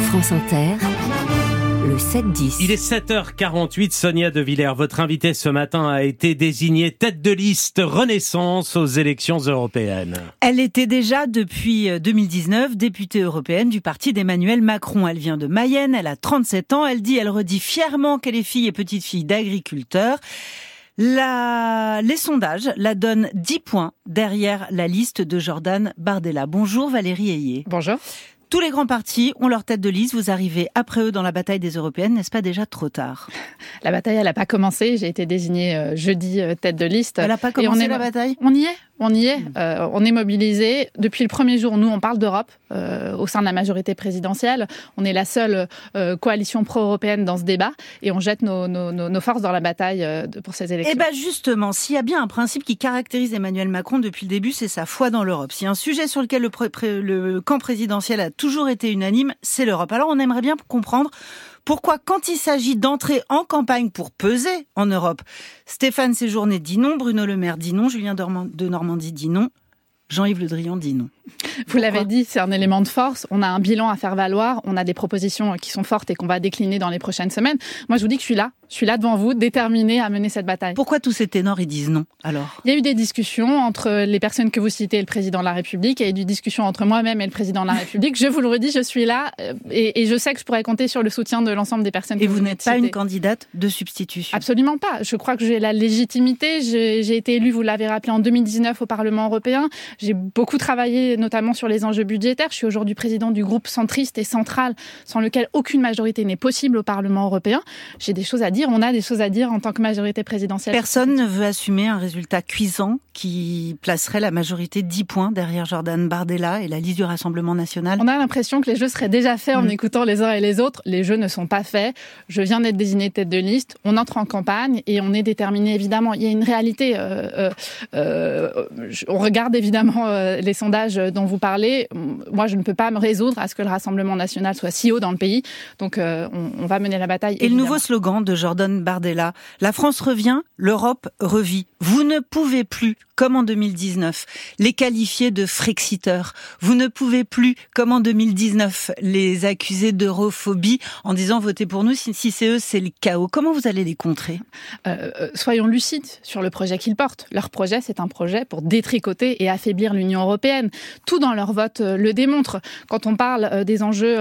France Inter, le 7-10. Il est 7h48, Sonia De Villers, votre invitée ce matin a été désignée tête de liste Renaissance aux élections européennes. Elle était déjà depuis 2019 députée européenne du parti d'Emmanuel Macron. Elle vient de Mayenne, elle a 37 ans, elle redit fièrement qu'elle est fille et petite-fille d'agriculteurs. Les sondages la donnent 10 points derrière la liste de Jordan Bardella. Bonjour Valérie Ayé. Bonjour. Tous les grands partis ont leur tête de liste. Vous arrivez après eux dans la bataille des européennes. N'est-ce pas déjà trop tard ? La bataille, elle n'a pas commencé. J'ai été désignée jeudi tête de liste. Elle n'a pas commencé la bataille ? On y est. On est mobilisés. Depuis le premier jour, nous, on parle d'Europe au sein de la majorité présidentielle. On est la seule coalition pro-européenne dans ce débat et on jette nos forces dans la bataille pour ces élections. Eh bien justement, s'il y a bien un principe qui caractérise Emmanuel Macron depuis le début, c'est sa foi dans l'Europe. S'il y a un sujet sur lequel le camp présidentiel a toujours été unanime, c'est l'Europe. Alors on aimerait bien comprendre pourquoi, quand il s'agit d'entrer en campagne pour peser en Europe, Stéphane Séjourné dit non, Bruno Le Maire dit non, Julien de Normandie dit non, Jean-Yves Le Drian dit non. Vous l'avez dit, c'est un élément de force. On a un bilan à faire valoir. On a des propositions qui sont fortes et qu'on va décliner dans les prochaines semaines. Moi, je vous dis que je suis là. Je suis là devant vous, déterminée à mener cette bataille. Pourquoi tous ces ténors, ils disent non, alors ? Il y a eu des discussions entre les personnes que vous citez et le président de la République. Il y a eu des discussions entre moi-même et le président de la République. Je vous le redis, je suis là et je sais que je pourrais compter sur le soutien de l'ensemble des personnes que vous citez. Et vous n'êtes pas une candidate de substitution ? Absolument pas. Je crois que j'ai la légitimité. J'ai été élue, vous l'avez rappelé, en 2019 au Parlement européen. J'ai beaucoup travaillé, notamment sur les enjeux budgétaires. Je suis aujourd'hui présidente du groupe centriste et central, sans lequel aucune majorité n'est possible au Parlement européen. J'ai des choses à dire. On a des choses à dire en tant que majorité présidentielle. Personne ne veut assumer un résultat cuisant qui placerait la majorité 10 points derrière Jordan Bardella et la liste du Rassemblement national. On a l'impression que les jeux seraient déjà faits en écoutant les uns et les autres. Les jeux ne sont pas faits. Je viens d'être désignée tête de liste. On entre en campagne et on est déterminé, évidemment. Il y a une réalité. On regarde évidemment les sondages dont vous parlez. Moi, je ne peux pas me résoudre à ce que le Rassemblement national soit si haut dans le pays. Donc, on va mener la bataille. Et évidemment. Le nouveau slogan de Jordan Bardella, la France revient, l'Europe revit. Vous ne pouvez plus, comme en 2019, les qualifier de frexiteurs. Vous ne pouvez plus, comme en 2019, les accuser d'europhobie en disant votez pour nous, si c'est eux, c'est le chaos. Comment vous allez les contrer ? Soyons lucides sur le projet qu'ils portent. Leur projet, c'est un projet pour détricoter et affaiblir l'Union européenne. Tout dans leur vote le démontre. Quand on parle des enjeux,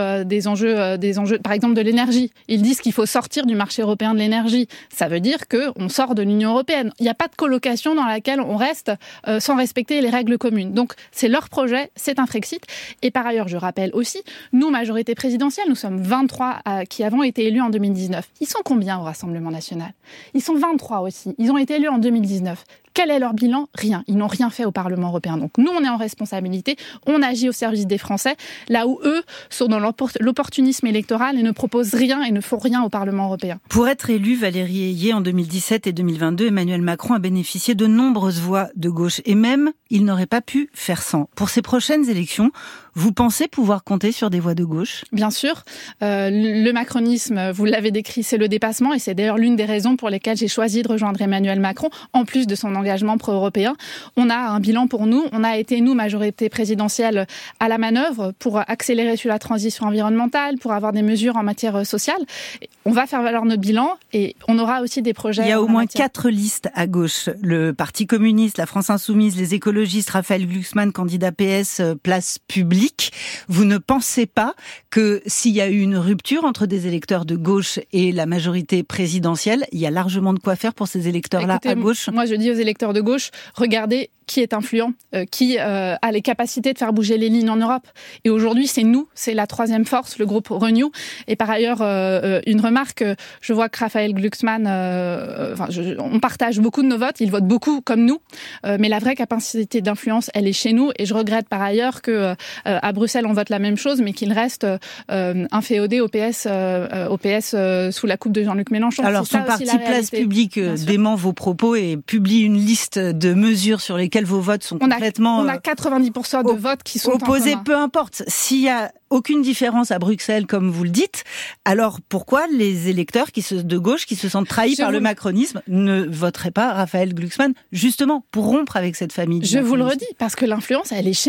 par exemple de l'énergie, ils disent qu'il faut sortir du marché européen de l'énergie. Ça veut dire qu'on sort de l'Union européenne. Il n'y a pas de colocation dans laquelle on reste sans respecter les règles communes. Donc, c'est leur projet, c'est un Frexit. Et par ailleurs, je rappelle aussi, nous, majorité présidentielle, nous sommes 23 qui avons été élus en 2019. Ils sont combien au Rassemblement national ? Ils sont 23 aussi. Ils ont été élus en 2019. Quel est leur bilan ? Rien. Ils n'ont rien fait au Parlement européen. Donc nous, on est en responsabilité. On agit au service des Français, là où eux sont dans l'opportunisme électoral et ne proposent rien et ne font rien au Parlement européen. Pour être élu, Valérie Ayé, en 2017 et 2022, Emmanuel Macron a bénéficié de nombreuses voix de gauche. Et même, il n'aurait pas pu faire sans. Pour ces prochaines élections, vous pensez pouvoir compter sur des voix de gauche ? Bien sûr. Le macronisme, vous l'avez décrit, c'est le dépassement. Et c'est d'ailleurs l'une des raisons pour lesquelles j'ai choisi de rejoindre Emmanuel Macron, en plus de son engagement pro-européen. On a un bilan pour nous. On a été, nous, majorité présidentielle, à la manœuvre pour accélérer sur la transition environnementale, pour avoir des mesures en matière sociale. On va faire valoir notre bilan et on aura aussi des projets. Il y a au moins 4 listes à gauche. Le Parti communiste, la France insoumise, les écologistes, Raphaël Glucksmann, candidat PS, place publique. Vous ne pensez pas que s'il y a eu une rupture entre des électeurs de gauche et la majorité présidentielle, il y a largement de quoi faire pour ces électeurs-là à gauche ? Moi, je dis aux électeurs de gauche, regardez qui est influent, qui a les capacités de faire bouger les lignes en Europe. Et aujourd'hui, c'est nous, c'est la troisième force, le groupe Renew. Et par ailleurs, une remarque, je vois que Raphaël Glucksmann, on partage beaucoup de nos votes, il vote beaucoup comme nous, mais la vraie capacité d'influence, elle est chez nous. Et je regrette par ailleurs que à Bruxelles, on vote la même chose, mais qu'il reste inféodé au PS sous la coupe de Jean-Luc Mélenchon. Alors, son parti Place Publique dément vos propos et publie une liste de mesures sur lesquelles vos votes sont complètement... On a 90% de votes qui sont opposés, peu importe. S'il y a aucune différence à Bruxelles, comme vous le dites, alors pourquoi les électeurs de gauche qui se sentent trahis par le macronisme ne voteraient pas Raphaël Glucksmann, justement, pour rompre avec cette famille ? Je vous le redis, parce que l'influence, elle est chez nous.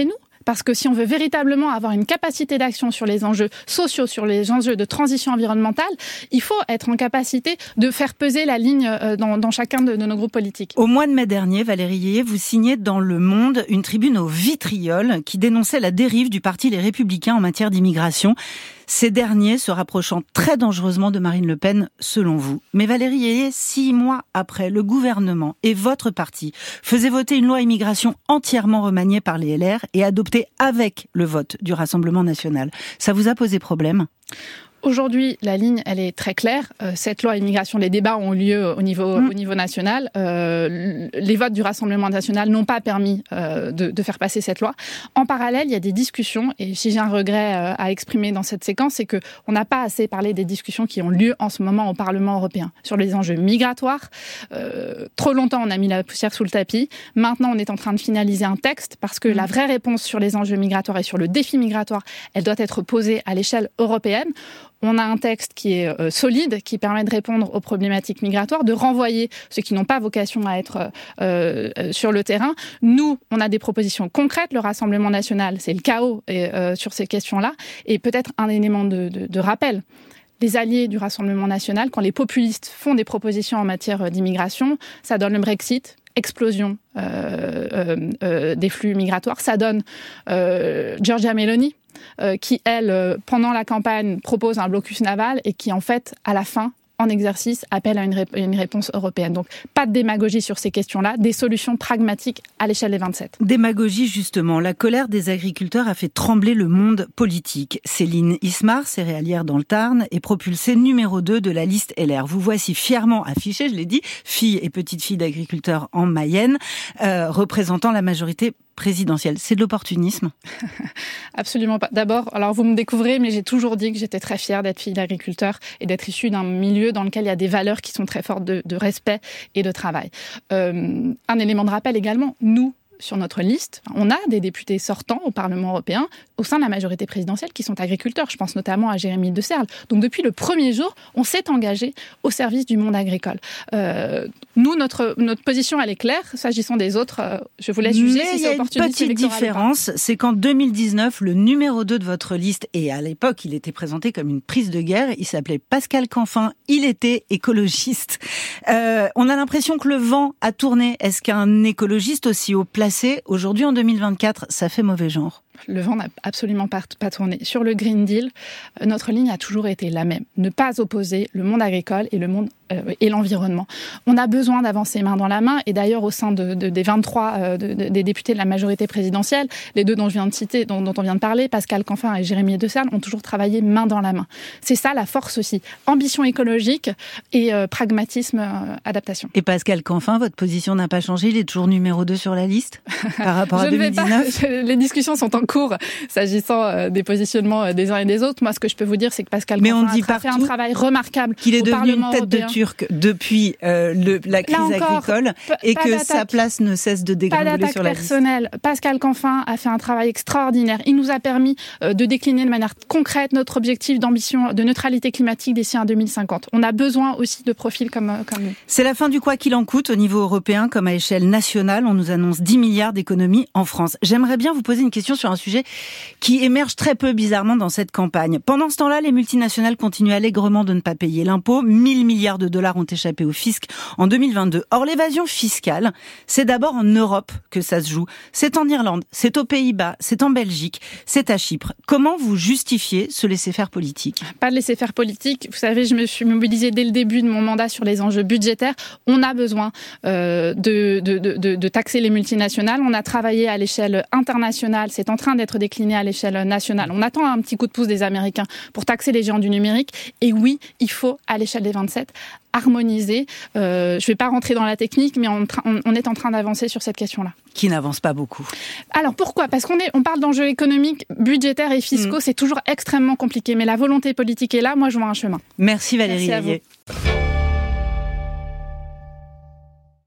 Parce que si on veut véritablement avoir une capacité d'action sur les enjeux sociaux, sur les enjeux de transition environnementale, il faut être en capacité de faire peser la ligne dans chacun de nos groupes politiques. Au mois de mai dernier, Valérie Yeye, vous signez dans Le Monde une tribune au vitriol qui dénonçait la dérive du parti Les Républicains en matière d'immigration. Ces derniers se rapprochant très dangereusement de Marine Le Pen, selon vous. Mais Valérie Yeye, 6 mois après, le gouvernement et votre parti faisaient voter une loi immigration entièrement remaniée par les LR et adoptée avec le vote du Rassemblement national. Ça vous a posé problème ? Aujourd'hui, la ligne, elle est très claire. Cette loi immigration, les débats ont lieu au niveau national. Les votes du Rassemblement national n'ont pas permis de faire passer cette loi. En parallèle, il y a des discussions, et si j'ai un regret à exprimer dans cette séquence, c'est qu'on n'a pas assez parlé des discussions qui ont lieu en ce moment au Parlement européen sur les enjeux migratoires. Trop longtemps, on a mis la poussière sous le tapis. Maintenant, on est en train de finaliser un texte parce que la vraie réponse sur les enjeux migratoires et sur le défi migratoire, elle doit être posée à l'échelle européenne. On a un texte qui est solide, qui permet de répondre aux problématiques migratoires, de renvoyer ceux qui n'ont pas vocation à être sur le terrain. Nous, on a des propositions concrètes. Le Rassemblement national, c'est le chaos sur ces questions-là. Et peut-être un élément de rappel. Les alliés du Rassemblement national, quand les populistes font des propositions en matière d'immigration, ça donne le Brexit, explosion des flux migratoires. Ça donne Giorgia Meloni, qui, elle, pendant la campagne, propose un blocus naval et qui, en fait, à la fin, en exercice, appelle à une réponse européenne. Donc, pas de démagogie sur ces questions-là, des solutions pragmatiques à l'échelle des 27. Démagogie, justement. La colère des agriculteurs a fait trembler le monde politique. Céline Ismar, céréalière dans le Tarn, est propulsée numéro 2 de la liste LR. Vous voici fièrement affichée, je l'ai dit, fille et petite-fille d'agriculteurs en Mayenne, représentant la majorité présidentielle. C'est de l'opportunisme ? Absolument pas. D'abord, alors vous me découvrez, mais j'ai toujours dit que j'étais très fière d'être fille d'agriculteur et d'être issue d'un milieu dans lequel il y a des valeurs qui sont très fortes de respect et de travail. Un élément de rappel également, nous, sur notre liste, on a des députés sortants au Parlement européen au sein de la majorité présidentielle qui sont agriculteurs. Je pense notamment à Jérémy De Serle. Donc depuis le premier jour, on s'est engagé au service du monde agricole. Nous, notre position, elle est claire. S'agissant des autres, je vous laisse juger si c'est opportuniste. Mais il y a une petite différence, c'est qu'en 2019, le numéro 2 de votre liste, et à l'époque, il était présenté comme une prise de guerre, il s'appelait Pascal Canfin, il était écologiste. On a l'impression que le vent a tourné. Est-ce qu'un écologiste aussi haut placé aujourd'hui en 2024, ça fait mauvais genre? Le vent n'a absolument pas tourné. Sur le Green Deal, notre ligne a toujours été la même. Ne pas opposer le monde agricole et le monde et l'environnement. On a besoin d'avancer main dans la main. Et d'ailleurs, au sein des 23 des députés de la majorité présidentielle, les deux dont je viens de citer, dont on vient de parler, Pascal Canfin et Jérémy De Serle, ont toujours travaillé main dans la main. C'est ça la force aussi. Ambition écologique et pragmatisme, adaptation. Et Pascal Canfin, votre position n'a pas changé? Il est toujours numéro 2 sur la liste par rapport à 2019? Les discussions sont en cours s'agissant des positionnements des uns et des autres. Moi, ce que je peux vous dire, c'est que Pascal Canfin a fait un travail remarquable qu'il est devenu une tête de Turc depuis la crise agricole et que sa place ne cesse de dégringoler sur la liste. Pascal Canfin a fait un travail extraordinaire. Il nous a permis de décliner de manière concrète notre objectif d'ambition de neutralité climatique d'ici à 2050. On a besoin aussi de profils comme nous. C'est la fin du quoi qu'il en coûte au niveau européen comme à échelle nationale. On nous annonce 10 milliards d'économies en France. J'aimerais bien vous poser une question sur un sujet qui émerge très peu bizarrement dans cette campagne. Pendant ce temps-là, les multinationales continuent allègrement de ne pas payer l'impôt. 1000 milliards de dollars ont échappé au fisc en 2022. Or, l'évasion fiscale, c'est d'abord en Europe que ça se joue. C'est en Irlande, c'est aux Pays-Bas, c'est en Belgique, c'est à Chypre. Comment vous justifiez ce laisser-faire politique? Pas de laisser-faire politique. Vous savez, je me suis mobilisée dès le début de mon mandat sur les enjeux budgétaires. On a besoin de taxer les multinationales. On a travaillé à l'échelle internationale. C'est en train d'être décliné à l'échelle nationale. On attend un petit coup de pouce des Américains pour taxer les géants du numérique. Et oui, il faut, à l'échelle des 27, harmoniser. Je ne vais pas rentrer dans la technique, mais on est en train d'avancer sur cette question-là. Qui n'avance pas beaucoup. Alors pourquoi? Parce on parle d'enjeux économiques, budgétaires et fiscaux. C'est toujours extrêmement compliqué. Mais la volonté politique est là. Moi, je vois un chemin. Merci Valérie Yeye.